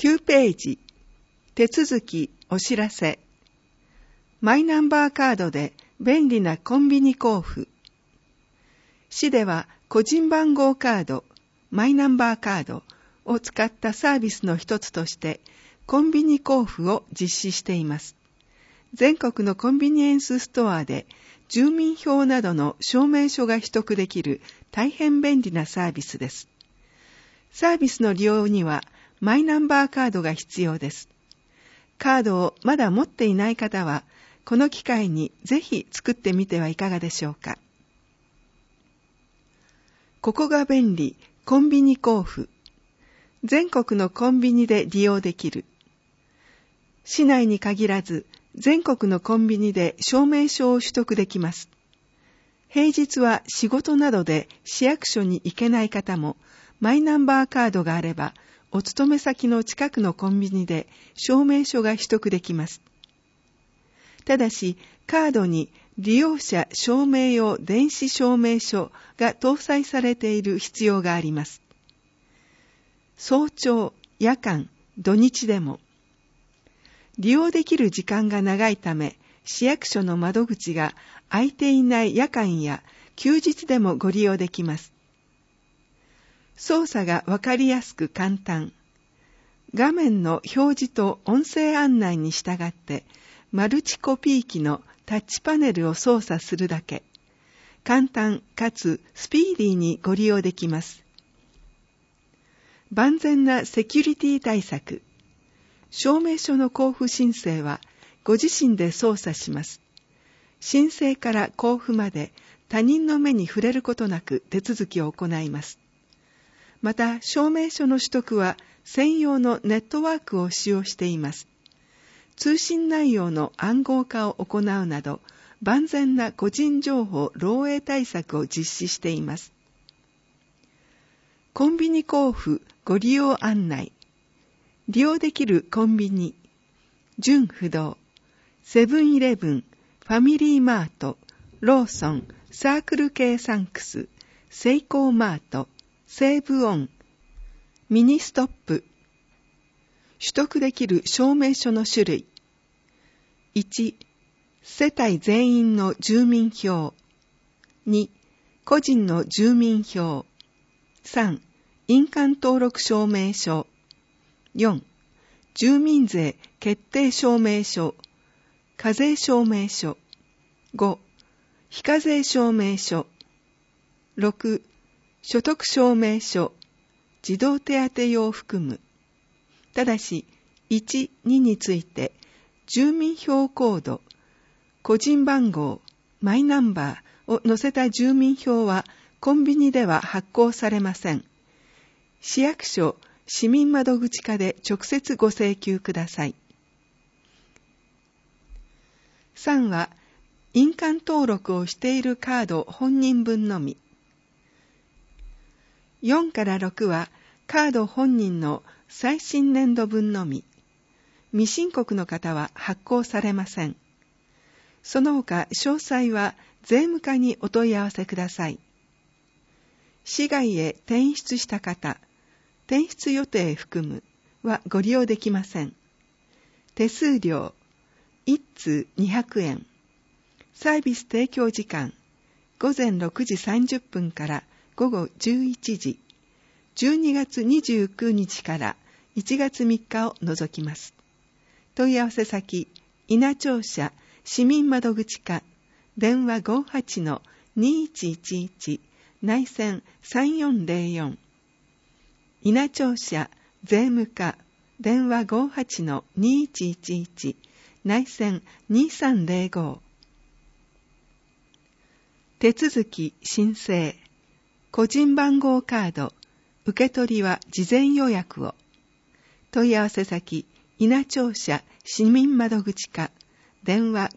9ページ、手続きお知らせ。マイナンバーカードで便利なコンビニ交付。市では個人番号カード、マイナンバーカードを使ったサービスの一つとして、コンビニ交付を実施しています。全国のコンビニエンスストアで住民票などの証明書が取得できる大変便利なサービスです。サービスの利用にはマイナンバーカードが必要です。カードをまだ持っていない方は、この機会にぜひ作ってみてはいかがでしょうか。ここが便利、コンビニ交付。全国のコンビニで利用できる。市内に限らず、全国のコンビニで証明書を取得できます。平日は仕事などで市役所に行けない方も、マイナンバーカードがあれば、お勤め先の近くのコンビニで証明書が取得できます。ただし、カードに利用者証明用電子証明書が搭載されている必要があります。早朝、夜間、土日でも。利用できる時間が長いため、市役所の窓口が開いていない夜間や休日でもご利用できます。操作がわかりやすく簡単。画面の表示と音声案内に従って、マルチコピー機のタッチパネルを操作するだけ。簡単かつスピーディーにご利用できます。万全なセキュリティ対策。証明書の交付申請はご自身で操作します。申請から交付まで他人の目に触れることなく手続きを行います。また、証明書の取得は専用のネットワークを使用しています。通信内容の暗号化を行うなど、万全な個人情報漏洩対策を実施しています。コンビニ交付ご利用案内。利用できるコンビニ、純不動、セブンイレブン、ファミリーマート、ローソン、サークル系サンクス、セイコーマート、西武オン、ミニストップ。取得できる証明書の種類。1、世帯全員の住民票。2、個人の住民票。3、印鑑登録証明書。4、住民税決定証明書。課税証明書。5、非課税証明書。6、所得証明書、児童手当用を含む。ただし、1、2について、住民票コード、個人番号、マイナンバーを載せた住民票は、コンビニでは発行されません。市役所、市民窓口課で直接ご請求ください。3は、印鑑登録をしているカード本人分のみ。4から6はカード本人の最新年度分のみ。未申告の方は発行されません。その他詳細は税務課にお問い合わせください。市外へ転出した方、転出予定含むはご利用できません。手数料、1通200円。サービス提供時間、午前6時30分から午後11時、12月29日から1月3日を除きます。問い合わせ先、稲庁舎市民窓口課、電話 58-2111 内線3404。稲庁舎税務課、電話 58-2111 内線2305。手続き申請。個人番号カード、受け取りは事前予約を。問い合わせ先、稲庁舎市民窓口課、電話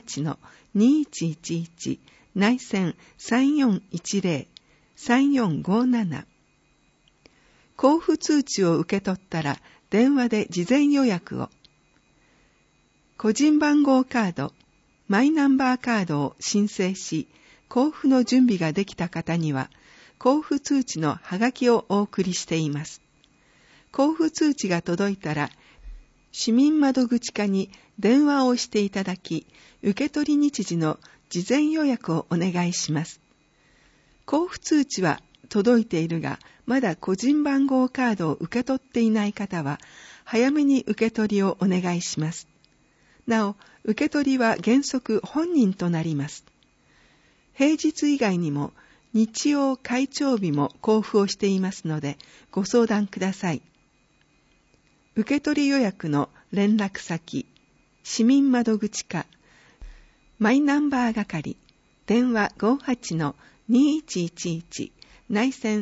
58-2111 内線3410 3457。交付通知を受け取ったら電話で事前予約を。個人番号カード、マイナンバーカードを申請し、交付の準備ができた方には、交付通知のハガキをお送りしています。 交付通知が届いたら、市民窓口課に電話をしていただき、受取日時の事前予約をお願いします。交付通知は届いているが、まだ個人番号カードを受け取っていない方は、早めに受け取りをお願いします。なお、受け取りは原則本人となります。平日以外にも、日曜開帳日も交付をしていますので、ご相談ください。受取予約の連絡先、市民窓口課、マイナンバー係、電話 58-2111、内線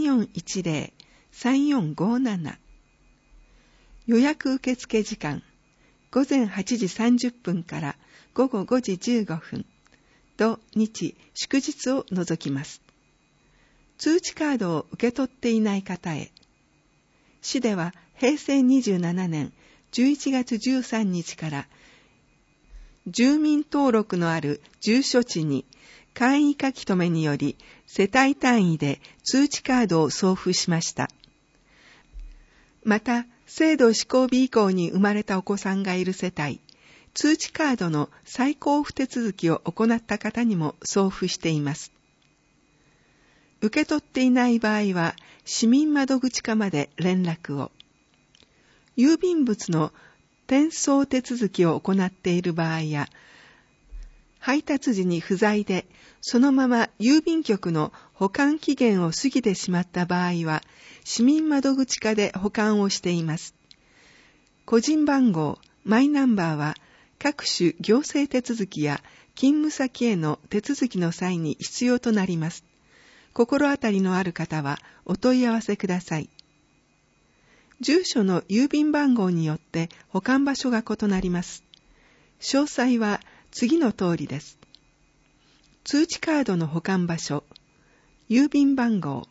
3410-3457。予約受付時間、午前8時30分から午後5時15分、土日祝日を除きます。通知カードを受け取っていない方へ。市では平成27年11月13日から住民登録のある住所地に簡易書き留めにより世帯単位で通知カードを送付しました。また、制度施行日以降に生まれたお子さんがいる世帯、通知カードの再交付手続きを行った方にも送付しています。受け取っていない場合は、市民窓口課まで連絡を。郵便物の転送手続きを行っている場合や、配達時に不在で、そのまま郵便局の保管期限を過ぎてしまった場合は、市民窓口課で保管をしています。個人番号、マイナンバーは、各種行政手続きや勤務先への手続きの際に必要となります。心当たりのある方はお問い合わせください。住所の郵便番号によって保管場所が異なります。詳細は次の通りです。通知カードの保管場所、郵便番号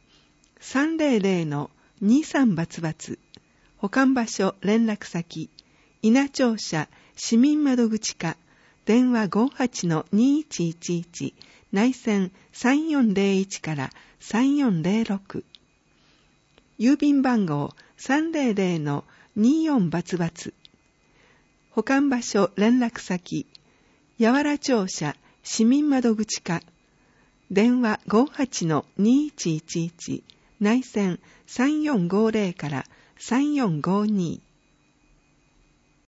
300-23-, 保管場所連絡先、稲庁舎市民窓口課、電話 58-2111、内線3401から3406。郵便番号 300-24-, 保管場所連絡先、八原庁舎市民窓口課、電話 58-2111、内線3450から3452。